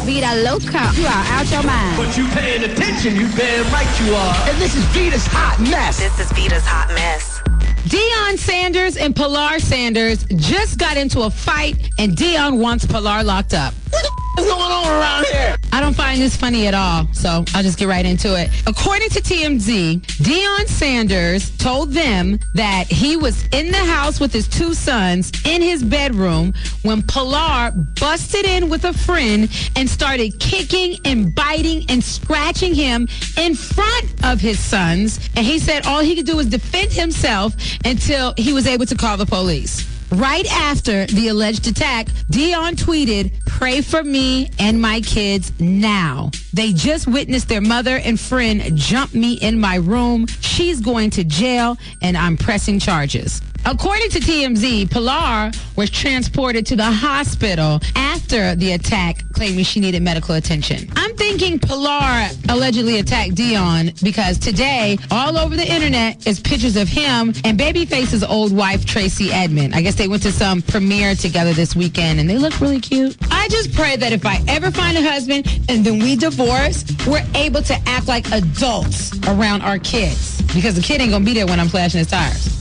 Vida Loca. You are out your mind. But you paying attention, you damn right you are. And this is Vita's Hot Mess. This is Vita's Hot Mess. Deion Sanders and Pilar Sanders just got into a fight, and Deion wants Pilar locked up. What's going on around here? I don't find this funny at all, so I'll just get right into it. According to TMZ, Deion Sanders told them that he was in the house with his two sons in his bedroom when Pilar busted in with a friend and started kicking and biting and scratching him in front of his sons. And he said all he could do was defend himself until he was able to call the police. Right after the alleged attack, Deion tweeted, "Pray for me and my kids now. They just witnessed their mother and friend jump me in my room. She's going to jail, and I'm pressing charges." According to TMZ, Pilar was transported to the hospital after the attack, claiming she needed medical attention. I'm thinking Pilar allegedly attacked Deion because today, all over the internet, is pictures of him and Babyface's old wife, Tracy Edmond. I guess they went to some premiere together this weekend, and they look really cute. I just pray that if I ever find a husband and then we divorce, we're able to act like adults around our kids, because the kid ain't going to be there when I'm flashing his tires.